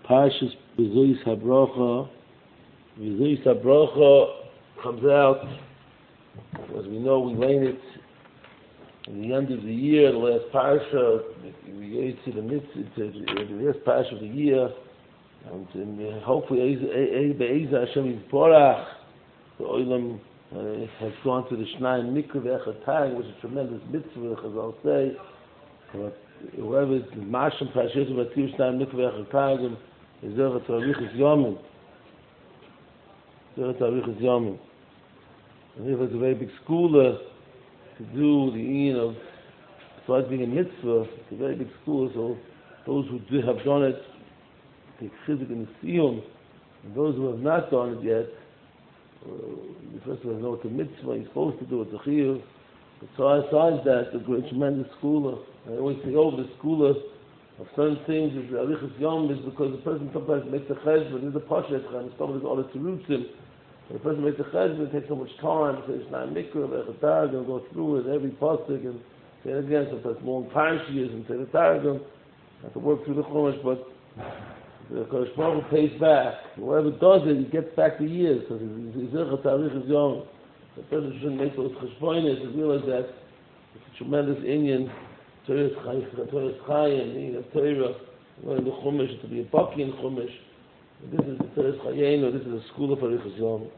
Parshas Bezuis HaBrocha. Bezuis HaBrocha comes out, as we know, we learn it in the end of the year, the last Parsha. We get to the last Parsha of the year, and hopefully Be'ezah Hashem Yisborach, the Olam has gone to the Shnai Mikra V'Echatag, which is a tremendous mitzvah, as I'll say. But whoever is Masham Parshas V'Ativ Shnai Mikra V'Echatag, is Zerach Tarichas Yomim. Zerach Tarichas Yomim. And if it's a very big schooler to do the Ein of, besides being a mitzvah, it's a very big schooler, so those who have done it take chizik in the siyum, and those who have not done it yet, the first one knows it's a mitzvah, he's supposed to do it, it's a chiyuv. But so aside that, the great tremendous schooler, I always say, the schooler of certain things is Arichas Yom, is because the person sometimes makes a cheshbon, there's a pashet, and some of the other terutzim. The person makes a cheshbon, it takes so much time, it says Shnai Mikra, V'Echatag, and go through it, every pasuk, and say it again, sometimes long parashiyas, and say the targum, have to work through the chumash, but the Kodesh Baruch Hu pays back. Whoever does it, he gets back the years, because he's Zerach Tarichas Yom. The person shouldn't make those cheshbonis and realize that it's a tremendous inyan, Torah Chayim, meaning of Torah, learning the chumash, to be a baki in chumash. This is the Torah Chayim, or this is a school of Arichas Yom.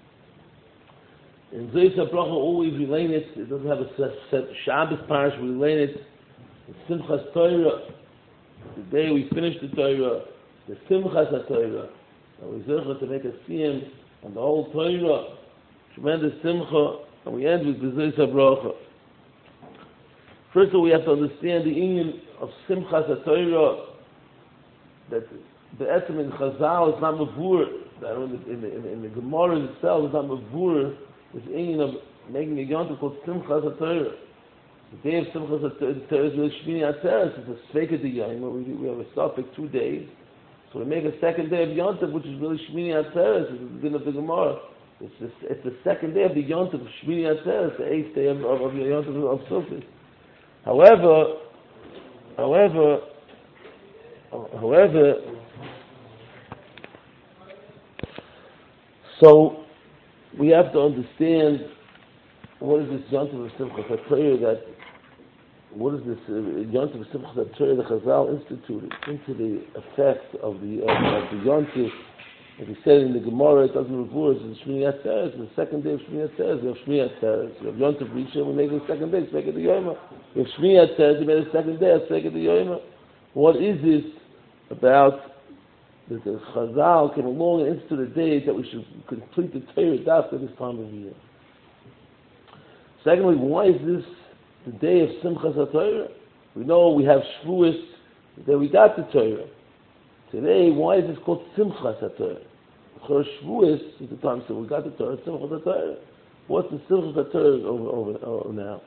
In Zeis HaBrocha, always we learn it. It doesn't have a set Shabbos parish. We learn it in Simchas Torah. The day we finish the Torah, the Simchas HaTorah, and we zercha to make a siyum on the whole Torah, tremendous simcha, and we end with the Zeis HaBrocha. First of all, we have to understand the union of Simchas HaTorah, that the etzem in Chazal is not mavur, that in the Gemara itself is not mavur, this union of making a yontif called Simchas HaTorah. The day of Simchas HaTorah is really Shmini Atzeres, it's a Sveika D'Yom, we have a suffix 2 days, so we make a second day of yontif, which is really Shmini Atzeres, it's the din of the Gemara. It's the second day of the yontif of Shmini Atzeres, the 8th day of the yontif of Sukkot. However, so we have to understand what is this yontif of Simchas HaTorah, that what is this yontif of Simchas HaTorah that Chazal instituted into the effect of the yontif. Like we said in the Gemara, it doesn't reverse. It's Shmini Atzeres. The second day of Shmini Atzeres, we have Shmini Atzeres. We have Yontif Rishon, we make the second day, Sveika D'Yoma. We have Shmini Atzeres, we made the second day, Sveika D'Yoma. What is this about that the Chazal came along and instituted the day that we should complete the Torah after this time of year? Secondly, why is this the day of Simchas HaTorah? We know we have Shavuos, the day we got the Torah. Today, why is this called Simchas HaTorah? Shavuos is the time, so we got the Torah, Simchas HaTorah. What's the Simchas HaTorah over now?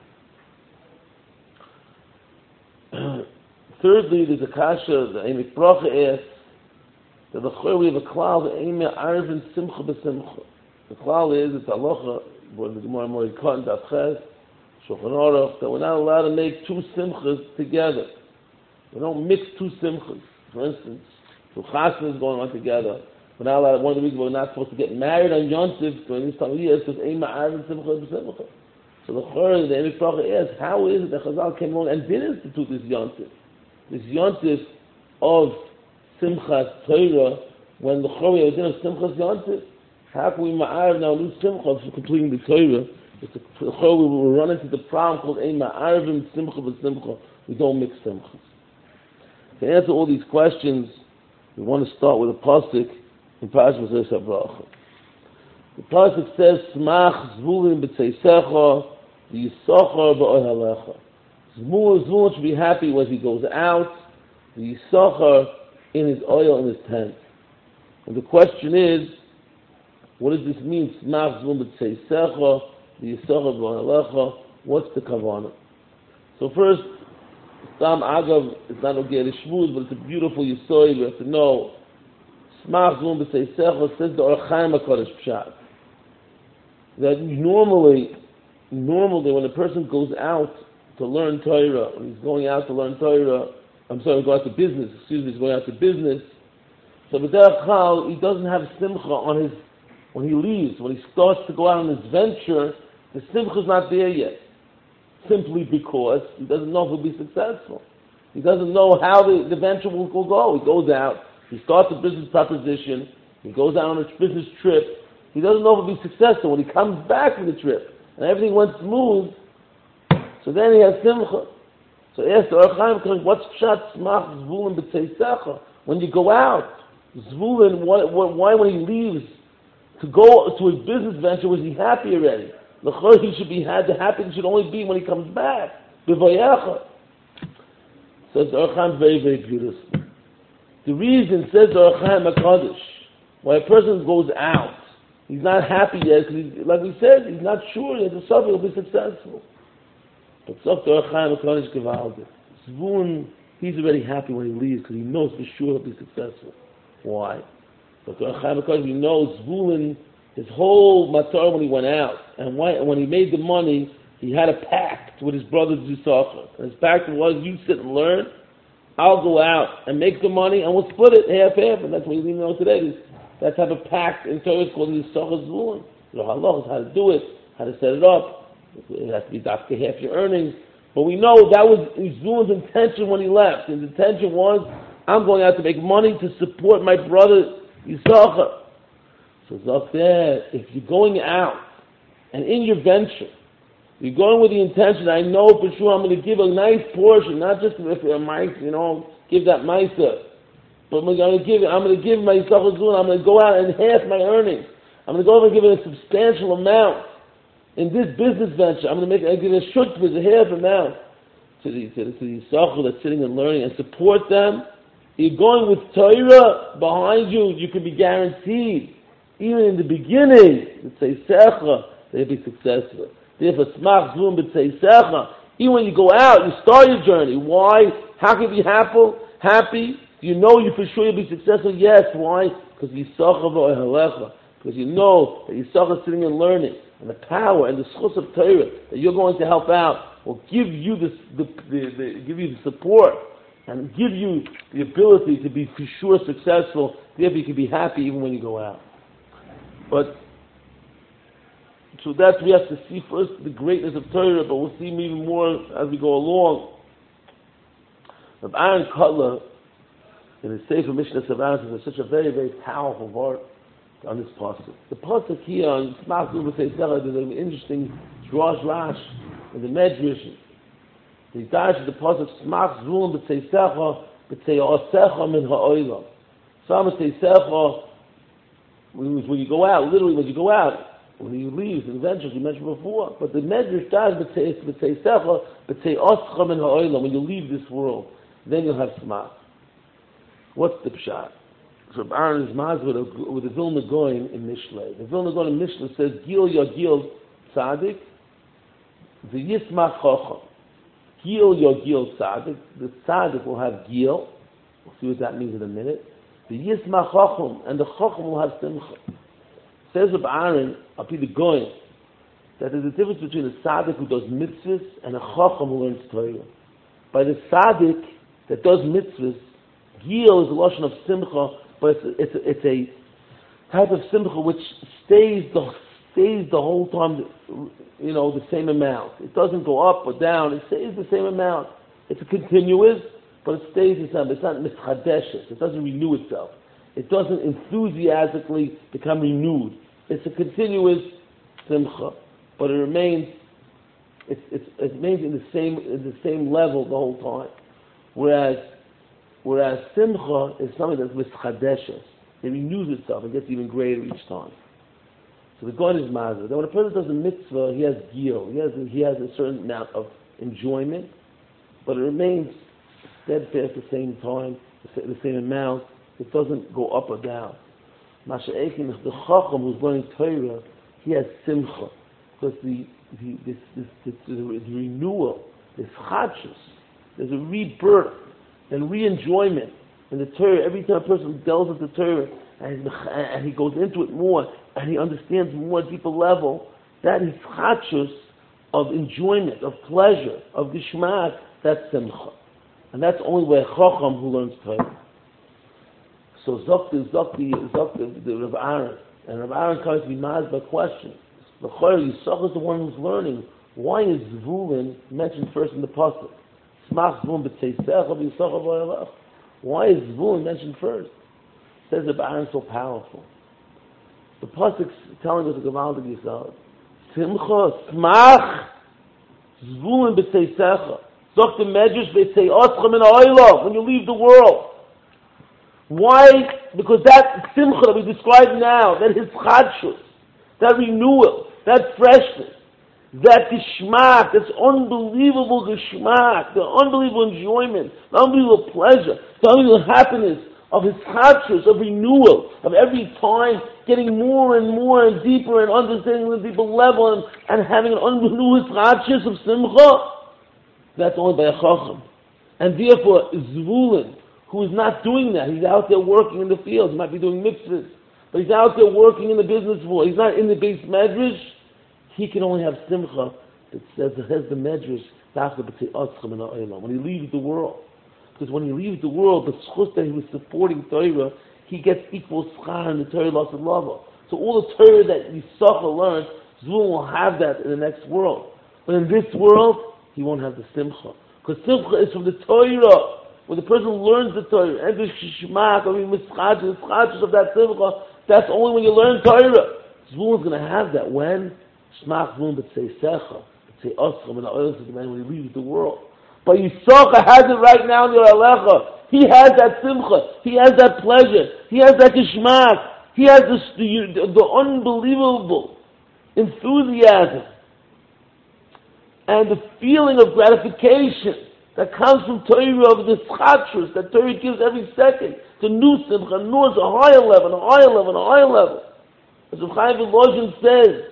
Thirdly, there's a kasha, the Emek Bracha asks, that we have a klal, the Emek Arvin Simcha B'Simcha. The klal is, it's halacha, when the Gemara Morikot and Daf Shulchan Aruch, that we're not allowed to make two simchas together. We don't mix two simchas. For instance, two chasnas going on together. We're not allowed, one of the reasons we're not supposed to get married on Yontif during this time of year is because Eima Arvin Simcha B'Simcha. So the Chorah, the Emek Bracha asks, how is it that Chazal came along and did institute this Yontif? This Yontif of Simchas Torah, when the Chorah was in of Simchas Yontif, how can we ma'arv now lose Simcha for completing the Torah? It's the Chorah, we will run into the problem called Eima Arvin Simcha B'Simcha. We don't mix Simchas. To answer all these questions, we want to start with a pasuk in Parashas Zeis HaBrocha. The pasuk says, "Smach Zvulun b'tzeisecha, v'yisachar b'ohelecha." Zvulun should be happy when he goes out, v'yisachar in his oil in his tent. And the question is, what does this mean? Smach Zvulun b'tzeisecha, v'yisachar b'ohelecha. What's the kavanah? So first, Sam Agav is not okay to Shmuz, but it's a beautiful Yisoy. We have to know. Smach Zvulun b'tzeisecha says the Orach Chaim HaKadosh Pshat. That normally when a person goes out to learn Torah, when he's going out to learn Torah, go out to business, he's going out to business, So b'derech chal, he doesn't have simcha when he leaves, when he starts to go out on this venture, the simcha is not there yet. Simply because he doesn't know if he'll be successful. He doesn't know how the venture will go. He goes out, he starts a business proposition, he goes out on a business trip. He doesn't know if he'll be successful. When he comes back from the trip and everything went smooth, so then he has simcha. So yes, the Orach Chaim, what's pshat smach zvulun b'tzeisecha? When you go out, zvulun, why when he leaves to go to his business venture was he happy already? L'chor he should be the happiness should only be when he comes back. B'vayecha. Says the Orach Chaim very, very beautiful. The reason, says the Orach Chaim HaKadosh, why a person goes out, he's not happy yet, because like we said, he's not sure that the Sof will be successful. But Sof the Orach Chaim HaKadosh Gevaldik. Zvulun, he's already happy when he leaves, because he knows for sure he'll be successful. Why? But the Orach Chaim HaKadosh, he knows Zvulun, his whole matar when he went out, and when he made the money, he had a pact with his brother Yisachar. And his pact was, you sit and learn, I'll go out and make the money, and we'll split it half, and that's what we know today. That type of pact in Torah is called Yisachar Zvulun. The halach is how to do it, how to set it up. It has to be dafka half your earnings. But we know that was Zvulun's intention when he left. His intention was, I'm going out to make money to support my brother Yisachar. So it's up there, if you're going out, and in your venture, you're going with the intention, I know for sure I'm going to give a nice portion, not just if a mice, give that miser. But I'm going to give my Yisachar Zvulun, I'm going to go out and half my earnings. I'm going to go over and give it a substantial amount. In this business venture, I'm going to give a shutz, a half amount to the Yisachar that's sitting and learning and support them. You're going with Torah behind you, you can be guaranteed. Even in the beginning, they'll be successful. Therefore, smach zvulun b'tzeisecha. Even when you go out, you start your journey. Why? How can you be happy? You know you for sure you'll be successful? Yes. Why? Because Yisachar v'ohelecha. Because you know that Yisachar is sitting and learning. And the power and the schus of Torah that you're going to help out will give you give you the support and give you the ability to be for sure successful. Therefore, you can be happy even when you go out. But so that we have to see first the greatness of Torah, but we'll see even more as we go along. Rav Aaron Kotler, in his Sefer Mishnah Savanas, is such a very, very powerful word on this pasuk. The pasuk here on Smach Zvulun b'tzeisecha, there's an interesting drash rash in the Medrash. The dash of the pasuk Smach Zvulun b'tzeisecha b'tzeisecha min ha'olam. Some b'tzeisecha. When you go out, literally when you go out, when you leave, the adventures you mentioned before, but the Medrash does b'tzeisecha, b'tzeioscha min ha'olam, when you leave this world, then you'll have smach. What's the pshat? So Aaron is maz with the Vilna Goyen in Mishlei. The Vilna Goyen in Mishlei says, Gil Yagil Tzadik, the Yismach Chacham. Gil Yagil Tzadik, the Tzadik will have Gil, we'll see what that means in a minute. The Yismach Chacham, and the Chacham will have Simcha. Says Reb Aaron, I'll be the Goyen, that there's a difference between a Tzaddik who does mitzvahs and a Chacham who learns Torah. By the Tzaddik that does mitzvahs, Gil is a lotion of Simcha, but it's a type of Simcha which stays the whole time, the same amount. It doesn't go up or down, it stays the same amount. It's a continuous, but it stays the same. It's not mitzchadeshes. It doesn't renew itself. It doesn't enthusiastically become renewed. It's a continuous simcha, but it remains. It remains in the same level the whole time. Whereas simcha is something that's mitzchadeshes. It renews itself and gets even greater each time. So the God is mazah. That when a person does a mitzvah, he has gil. He has a certain amount of enjoyment, but it remains steadfast at the same time, the same amount. It doesn't go up or down. Masha Eikin, the Chacham who's learning Torah, he has simcha, because the renewal, this chachus, there's a rebirth and re-enjoyment in the Torah. Every time a person delves into Torah and he goes into it more and he understands more deeper level, that is chachus of enjoyment, of pleasure, of gishmak. That's simcha. And that's only where Chacham who learns Torah. So the Rav Aaron, and Rav Aaron comes to be mad by questions. The Chayr Yisach is the one who's learning. Why is Zvulun mentioned first in the pasuk? Smach Zvulun b'tzeisecha v'Yisach v'Yalach. Why is Zvulun mentioned first? Says Rav Aaron so powerful. The pasuk's telling us a Gavaldik Yisach. Simcha Smach Zvulun b'tzeisecha. Zok the Medrash b'tzei oschem in ha'olam when you leave the world. Why? Because that simcha that we describe now, that hischadshus, that renewal, that freshness, that geschmack, this unbelievable geschmack, the unbelievable enjoyment, the unbelievable pleasure, the unbelievable happiness of hischadshus, of renewal, of every time getting more and more and deeper and understanding on a deeper level and having an unbelievable hischadshus of simcha, that's only by a chacham. And therefore, Zvulun, who is not doing that, he's out there working in the field, he might be doing mitzvahs, but he's out there working in the business world, he's not in the base medrash, he can only have simcha that says the medrash, when he leaves the world. Because when he leaves the world, the schus that he was supporting Torah, he gets equal schar in the Torah loss of lava. So all the Torah that Yisachar learned, Zvulun will have that in the next world. But in this world, he won't have the simcha. Because simcha is from the Torah. When the person learns the Torah, and the shishmak, of that simcha, that's only when you learn Torah. Zvulun's going to have that. When? Shmach Zvulun b'tzeisecha, b'tzei oschem, and the man when he leaves the world. But Yisachar has it right now in your alecha. He has that simcha. He has that pleasure. He has that shishmak. He has the unbelievable enthusiasm and the feeling of gratification that comes from Torah, of the schattrus that Torah gives every second. It's a new simcha, a higher level, a higher level, a higher level. As Rav Chaim Volozhin says,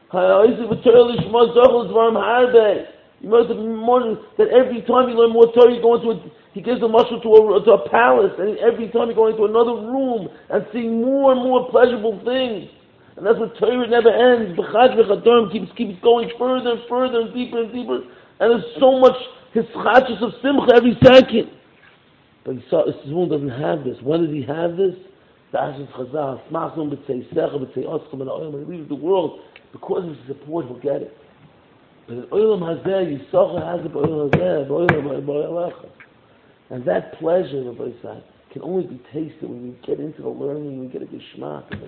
you know that every time you learn more Torah, you go into he gives a mushroom to a palace, and every time you go into another room and see more and more pleasurable things. And that's what Torah never ends. B'chad v'chadom keeps going further and further and deeper and deeper. And there's so much hischadshus of simcha every second. But Zvulun doesn't have this. When does he have this? The Ash's Chazal, Smachum b'tzeisecha b'tzei oschem and ha'olam. When he leaves the world, because of his support, he'll get it. But in Olam Hazeh, Yisachar has it by Olam Hazeh, by Olam Alecha. And that pleasure, Rabbi Isai, can only be tasted when you get into the learning, when you get a geschmack of it.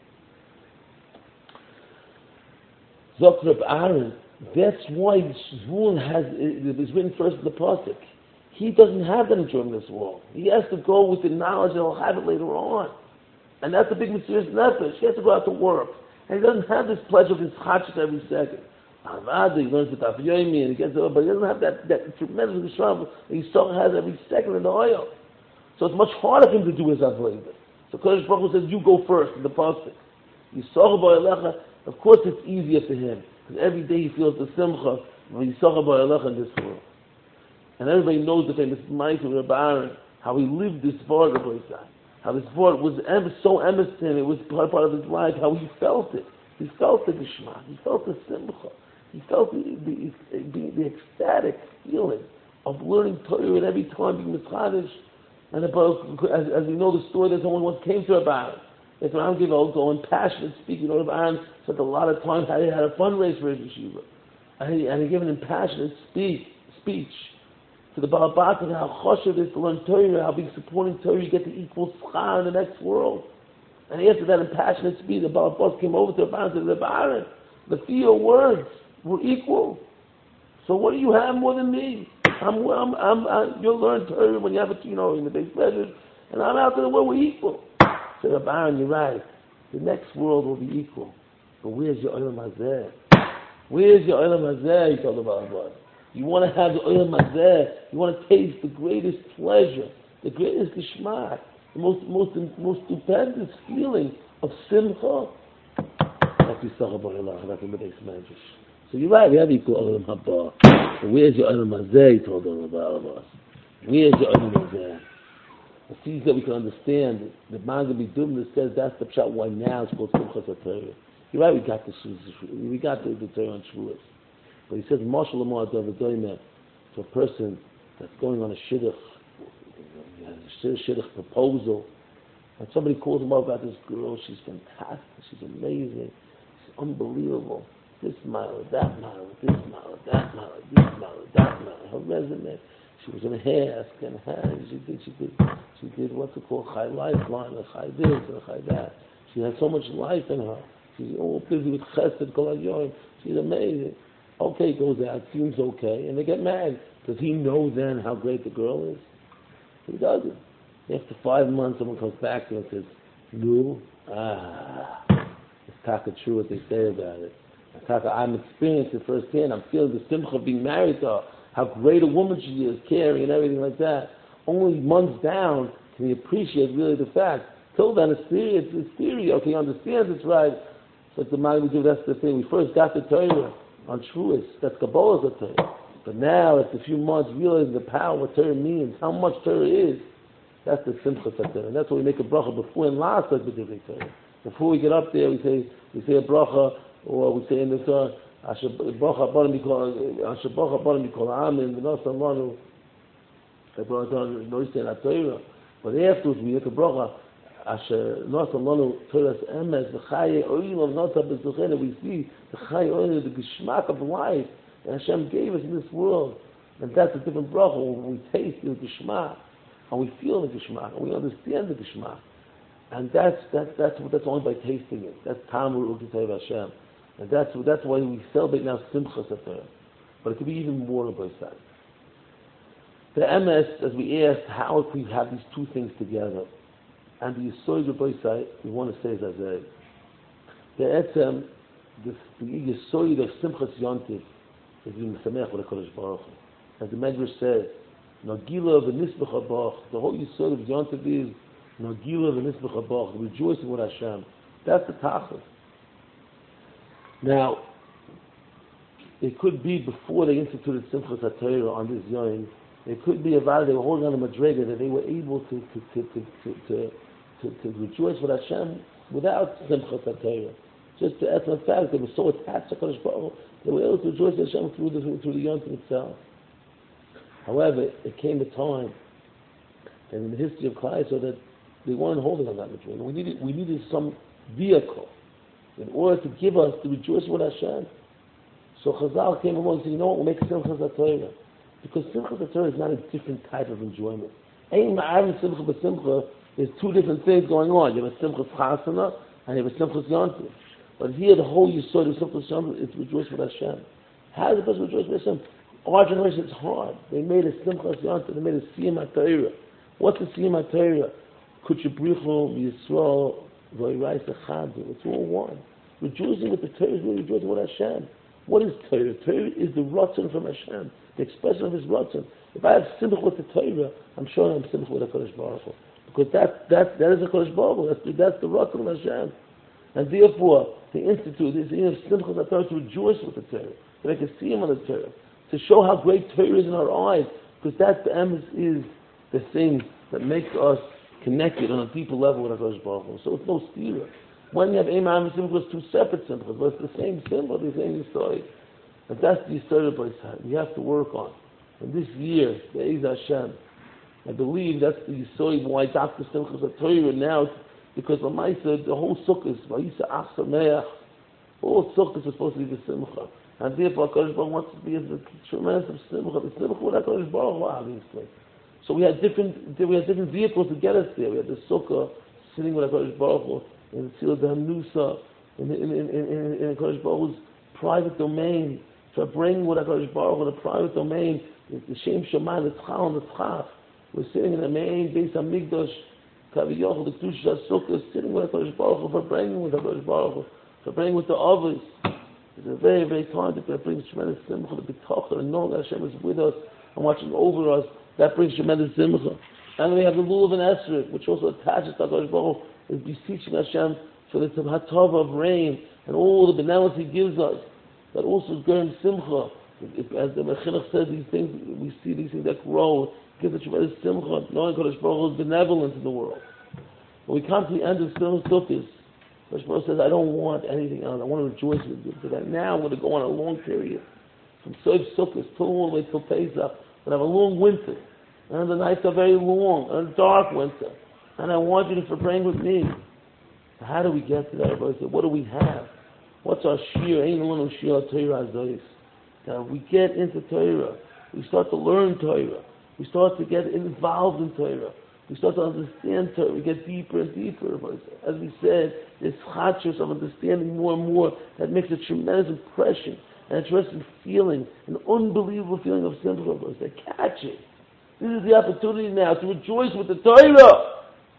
Zok Reb Aaron, that's why Zvulun is written first in the pasuk. He doesn't have that enjoyment in this world. He has to go with the knowledge and he'll have it later on. And that's a big mysterious nefesh. He has to go out to work. And he doesn't have this pleasure of his chachas every second. He learns the Daf Yomi and he gets over, but he doesn't have that tremendous geschmack that Yisachar has every second in the oil. So it's much harder for him to do his avodah. So Kodesh Baruch Hu says, you go first in the pasuk. Yisachar b'Elecha. Of course it's easier for him, because every day he feels the simcha of Yisachar b'Elecha in this world. And everybody knows the famous Ma'aseh of Reb Aaron, how he lived this part of the place, how this part was so emes to him, it was part of his life, how he felt it. He felt the geschmack, he felt the simcha, he felt the ecstatic feeling of learning Torah and every time being mitzchadesh. And as we know the story, that someone once came to Reb Aaron. If Ram gave also in passionate speaking, Reb Aaron spent a lot of time, he had a fundraiser for his yeshiva. And he gave an impassionate speech to the Baal Batan, how choshev it is to learn Torah, how being supporting Torah, you get the equal schar in the next world. And after that impassionate speech, the Baal Batan came over to Reb Aaron and said, Reb Aaron, the few words were equal. So what do you have more than me? You'll learn Torah when you have it, in the base measures, and I'm out to the world, we're equal. So Reb Aaron, you're right. The next world will be equal. But where's your Olam Hazeh? Where's your Olam Hazeh? He told the Baal Batan. You want to have the Olam Hazeh. You want to taste the greatest pleasure, the greatest geschmack, the most stupendous feeling of simcha. Like Yisachar b'Elecha, like in the base measures. So you're right. We have equal Olam Haba. But where's your Olam Hazeh? He told the Baal Batan. Where's your Olam Hazeh? The things that we can understand, the Magen B'Dubna says that's the pshat why now it's called Simchas HaTorah. You're right, we got the Torah on Shavuos. But he says, Mashal Amar Davidoymer, to a person that's going on a shidduch proposal, And somebody calls him up about this girl, she's fantastic, she's amazing, she's unbelievable. This model, that model, this model, that model, this model, that model. Her resume, she was in a hair, she did what's it called, Chai Lifeline, or Chai this, or Chai that. She had so much life in her. She's all busy with chesed, kol hayoyim. She's amazing. Okay, goes out, seems okay, and they get mad. Does he know then how great the girl is? He doesn't. After 5 months, someone comes back to him and says, "No, it's taka true what they say about it. Taka, I'm experiencing it firsthand. I'm feeling the simcha of being married to her. How great a woman she is, caring and everything like that. Only months down can he appreciate really the fact. Till then, it's theory. Okay, he understands it's right. But the Maggid, that's the thing. We first got the Torah on Shavuos. That's Kabbalah's the Torah. But now, after a few months, realizing the power, what Torah means, how much Torah is, that's the Simcha Torah. And that's why we make a bracha before and last like the Divrei Torah. Before we get up there, we say a bracha, or we say in the Torah, Asher bracha barim mikol amin, v'nos amanu, no say in Torah. But afterwards, we make a bracha, Asher nos amanu Torah's emes, v'chaye oil of nota b'zuchena. We see the chaye oil, the geschmack of life that Hashem gave us in this world. And that's a different bracha when we taste the geschmack, and we feel the geschmack, and we understand the geschmack. And that's only by tasting it. That's Tamar Ukitay Hashem. And that's why we celebrate now Simcha Torah. But it could be even more of both sides. The MS, as we asked, how if we have these two things together, and the Yesod of both sides, we want to say as I say, the Etzem, the Yesod of Simchas Yontiv, is being Samech with HaKadosh Baruch Hu. As the Medrash says, Nagila v'nisbech habach, the whole Yesod of Yontiv is Nagila v'nisbech habach, rejoicing with Hashem. That's the Tachlis. Now, it could be before they instituted Simchas HaTorah on this Yom, it could be about they were holding on a madrega that they were able to rejoice with Hashem without Simchas HaTorah. Just the essence fact they were so attached to Kadosh Baruch Hu, they were able to rejoice with Hashem through the Yom itself. However, it came a time, and in the history of Klal so that they weren't holding on that madrega. We needed some vehicle in order to give us to rejoice with Hashem. So Chazal came along and said, you know what, we'll make Simchas HaTorah. Because Simchas HaTorah is not a different type of enjoyment. Ein ma'arim Simcha b'Simcha is two different things going on. You have a Simchas Chasana and you have a Simchas Yontif. But here the whole Yesod of Simchas Yontif is to rejoice with Hashem. How does a person rejoice with Hashem? Our generation is hard. They made a Simchas Yontif, they made a Siyam HaTorah. What's a Siyam HaTorah? Kutshabrichu Yisrael V'Yirais Echad. It's all one. Rejoicing with the Torah is really rejoicing with Hashem. What is Torah? Torah is the Ratzon from Hashem, the expression of His Ratzon. If I have simcha with the Torah, I'm sure I'm simcha with the Kodesh Baruch Hu. Because that is the Kodesh Baruch Hu. That's the Ratzon of Hashem. And therefore, the Institute is in simcha with the Torah to rejoice with the Torah, to make a siyum on the Torah, to show how great Torah is in our eyes, because that is the thing that makes us connected on a deeper level with the Kodesh Baruch Hu. So it's no steer. When you have Eimah and Simcha, it's two separate Simchas, but it's the same Simcha, the same story. And that's the story of B'Yisrael. We have to work on. And this year, the Eid Hashem, I believe that's the story why Dr. Simchas HaTorah now, because Lamaisa, the whole Sukkot, Vayisa Ach Sameach, all Sukkot is supposed to be the Simcha. And therefore, HaKadosh Baruch Hu wants to be a tremendous Simcha, the Simcha with HaKadosh Baruch Hu, obviously. So we had different vehicles to get us there. We had the Sukkah, sitting with HaKadosh Baruch Hu, in the Tzil Hanusa, in HaKadosh Baruch Hu's private domain, to bring what HaKadosh Baruch Hu in the private domain, the Shem Shammai, the Tzchal, and the Tzchaf. We're sitting in the main Beis HaMikdash, Kaviyachol, the Kedush HaSukkah, sitting with HaKadosh Baruch Hu, for bringing with HaKadosh Baruch Hu, for bringing with the others. It's a very, very time that brings tremendous simcha, the B'tachah, and knowing that Hashem is with us and watching over us. That brings tremendous simcha. And we have the Lulav and Esrog, which also attaches to HaKadosh Baruch Hu, is beseeching Hashem for the Hatava of rain and all the benevolence He gives us. That also is Gerim Simcha. As the Mechinuch said, these things, we see these things that grow, give a tremendous Simcha, knowing Kadosh Baruch Hu's benevolence in the world. When we come to the end of Simchas Sukkos, Kadosh Baruch Hu says, I don't want anything else. I want to rejoice with you. Because now I'm going to go on a long period. From Sof Sukkos till all the way till Pesach. We're going to have a long winter. And the nights are very long, and a dark winter. and I want you to bring with me. So how do we get to that? Everybody said, what do we have? What's our shir? Ain't no shir Torah azayis. Now we get into Torah. We start to learn Torah. We start to get involved in Torah. We start to understand Torah. We get deeper and deeper. As we said, this chachos of understanding more and more that makes a tremendous impression and a tremendous feeling, an unbelievable feeling of simcha. They catch it. This is the opportunity now to rejoice with the Torah.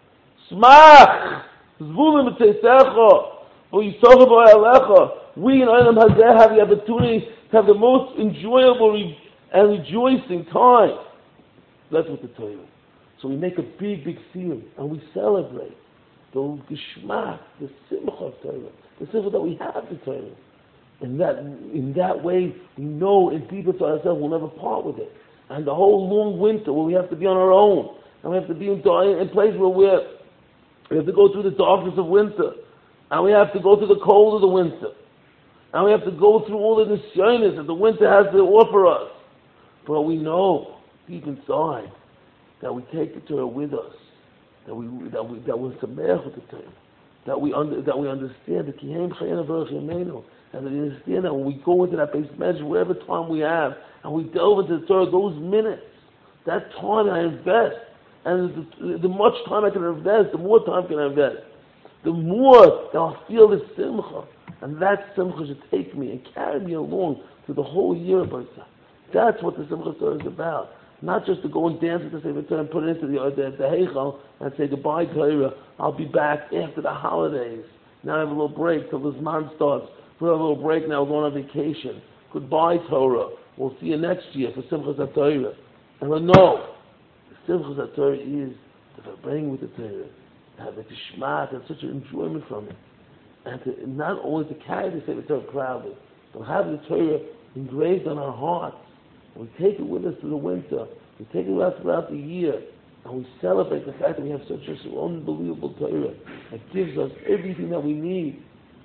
Smach, zvulim b'teisecha, v'yisachah b'alecha. We in Olam Hazeh have the opportunity to have the most enjoyable and rejoicing time. That's what the Torah. So we make a big, big seal, and we celebrate the geschmack, the simcha of Torah, the simcha that we have to Torah. In that way, we know in deeper to ourselves we'll never part with it. And the whole long winter where we have to be on our own, and we have to be in a place where we have to go through the darkness of winter, and we have to go through the cold of the winter, and we have to go through all the nisyonis that the winter has to offer us. But we know deep inside that we take the Torah with us, that we're samech with the Torah, that we understand the kihem chayenu v'erech yameinu, and that we understand that when we go into that base measure, whatever time we have, and we delve into the Torah, those minutes, that time I invest, and the much time I can invest, the more time I can invest, the more that I'll feel the simcha, and that simcha should take me and carry me along through the whole year. That's what the simcha Torah is about. Not just to go and dance with the Sefer Torah and put it into the Heichal and say goodbye Torah. I'll be back after the holidays. Now I have a little break till this month starts. We'll have a little break now. We're going on vacation. Goodbye Torah. We'll see you next year for Simchas HaTorah. And we know the Simchas HaTorah is to bring with the Torah, to have the geschmack and such an enjoyment from it, and to not only to carry the Sefer Torah proudly, but have the Torah engraved on our hearts. We take it with us through the winter. We take it with us throughout the year. And we celebrate the fact that we have such an unbelievable Torah that gives us everything that we need.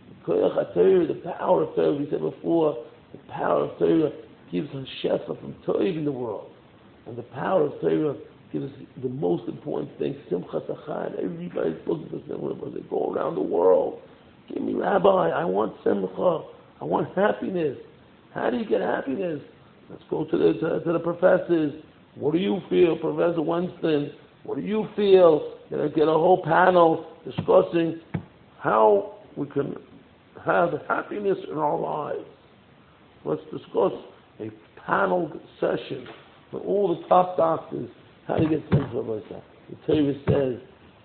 The power of Torah, we said before, the power of Torah gives us shefa from Torah in the world. And the power of Torah gives us the most important thing, simcha sachan. Everybody's looking for simcha. They go around the world. Give me, Rabbi, I want simcha. I want happiness. How do you get happiness? Let's go to the professors. What do you feel, Professor Winston? What do you feel? Get a whole panel discussing how we can have happiness in our lives. Let's discuss a panel session with all the top doctors. How to get simcha like that. The Torah says,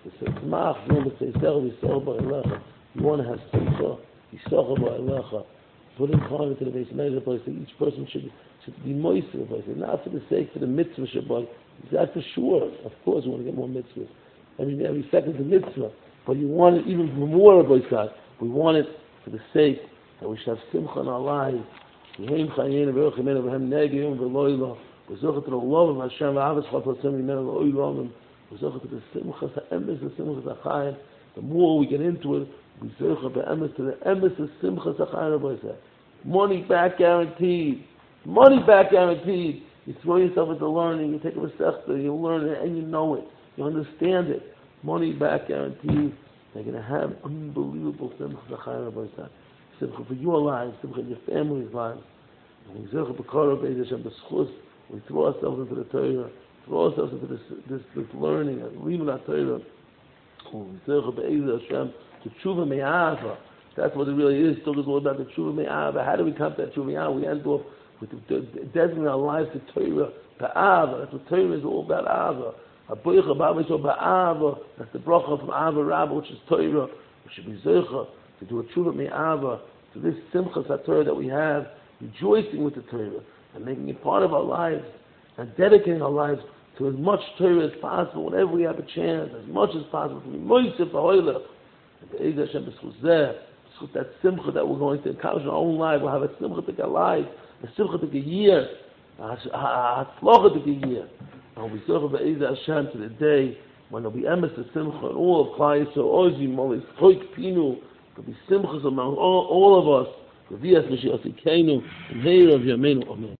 you want to have simcha, put in time into the base measure place that each person should be moist in the place, not for the sake for the mitzvah shabbat. That's for sure. Of course, we want to get more mitzvahs. Every second's a mitzvah, but you want it even more of God. We want it for the sake that we should have simcha in our lives. We to the love of Hashem, the more we get into it, we zercha be'emes to the emes of simcha sachar. Money back guaranteed. Money back guaranteed. You throw yourself into learning, you take a masechta, you learn it, and you know it. You understand it. Money back guaranteed. You're going to have unbelievable simcha sachar. Simcha for your lives, simcha in your family's lives. And we zercha b'kara be'ez Hashem b'schus. We throw ourselves into the Torah, throw ourselves into this learning, and limud Torah. To tshuva me'ava. That's what it really is. Still is all about the tshuva me'ava. How do we come to that tshuva me'ava? We end off with designating our lives to Torah ba'ava. That's what Torah is all about. Ava. Aboicha ba'ava ba'ava. That's the bracha from Ava Rabbah, which is Torah. We should be zeicha to do a tshuva me'ava to this simcha satorah that we have, rejoicing with the Torah and making it part of our lives and dedicating our lives to as much Torah as possible, whenever we have a chance, as much as possible, to be moisef ha'oilech. And the Eid Hashem b'schuzeh, that simcha that we're going to accomplish in our own life, we'll have a simcha to life, a simcha to year, a hatzlacha to year. And we'll be simcha b'Eid Hashem to the day when there'll be emes to simcha and all of Klal Yisrael, ozi, molis, choik, pinu, there'll be simchas among all of us, v'vias Mashiach Tzidkeinu, and Meir of Yameinu, amen.